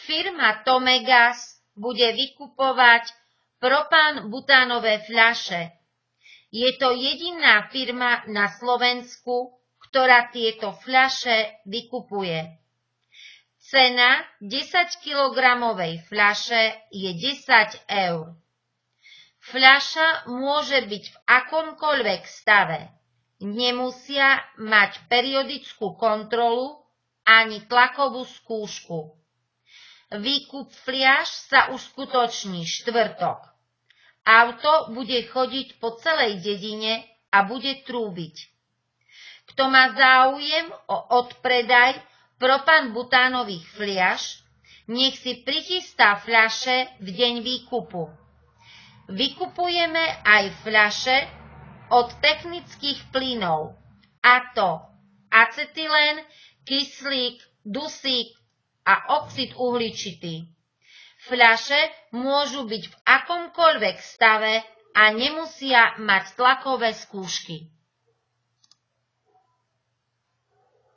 Firma Tomegas bude vykupovať propán-butánové fľaše. Je to jediná firma na Slovensku, ktorá tieto fľaše vykupuje. Cena 10-kilogramovej fľaše je 10 eur. Fľaša môže byť v akomkoľvek stave. Nemusia mať periodickú kontrolu ani tlakovú skúšku. Výkup fľaš sa uskutoční štvrtok. Auto bude chodiť po celej dedine a bude trúbiť. Kto má záujem o odpredaj propán-butánových fľaš, nech si prichystá fľaše v deň výkupu. Vykupujeme aj fľaše od technických plynov, a to acetylén, kyslík, dusík a oxid uhličitý. Fľaše môžu byť v akomkoľvek stave a nemusia mať tlakové skúšky.